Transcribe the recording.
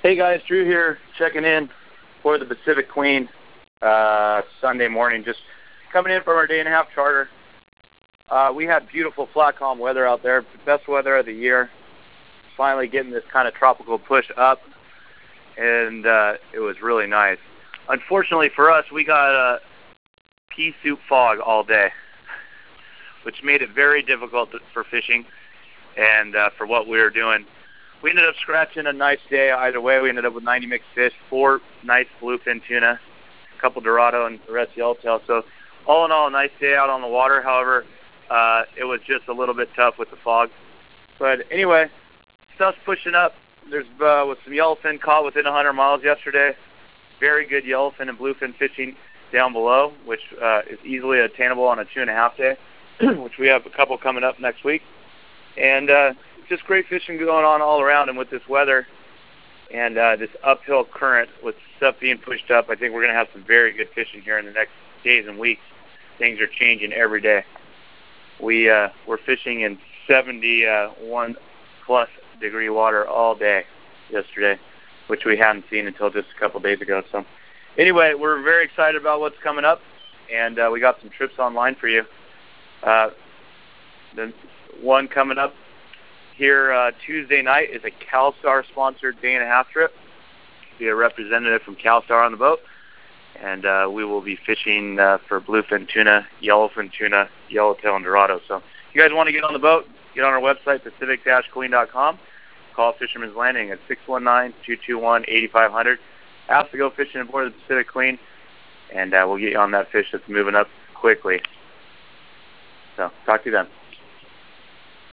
Hey guys, Drew here, checking in for the Pacific Queen Sunday morning. Just coming in from our day-and-a-half charter. We had beautiful, flat, calm weather out there. Best weather of the year. Finally getting this kind of tropical push up, and it was really nice. Unfortunately for us, we got a pea soup fog all day, which made it very difficult for fishing and for what we were doing. We ended up scratching a nice day either way. We ended up with 90 mixed fish, 4 nice bluefin tuna, a couple Dorado, and the rest yellowtail. So all in all, a nice day out on the water. However, it was just a little bit tough with the fog. But anyway, stuff's pushing up. There's was some yellowfin caught within 100 miles yesterday. Very good yellowfin and bluefin fishing down below, which is easily attainable on a 2.5 day, which we have a couple coming up next week. And just great fishing going on all around, and with this weather and this uphill current with stuff being pushed up, I think we're going to have some very good fishing here in the next days and weeks. Things are changing every day. We're fishing in 71 plus degree water all day yesterday, which we hadn't seen until just a couple days ago. So anyway, we're very excited about what's coming up, and we got some trips online for you. The one coming up here Tuesday night is a CalStar sponsored day-and-a-half trip. Be a representative from CalStar on the boat, and we will be fishing for bluefin tuna, yellowfin tuna, yellowtail, and Dorado. So if you guys want to get on the boat, get on our website, pacific-queen.com. Call Fisherman's Landing at 619-221-8500. Ask to go fishing aboard the Pacific Queen, and we'll get you on that fish that's moving up quickly. So talk to you then.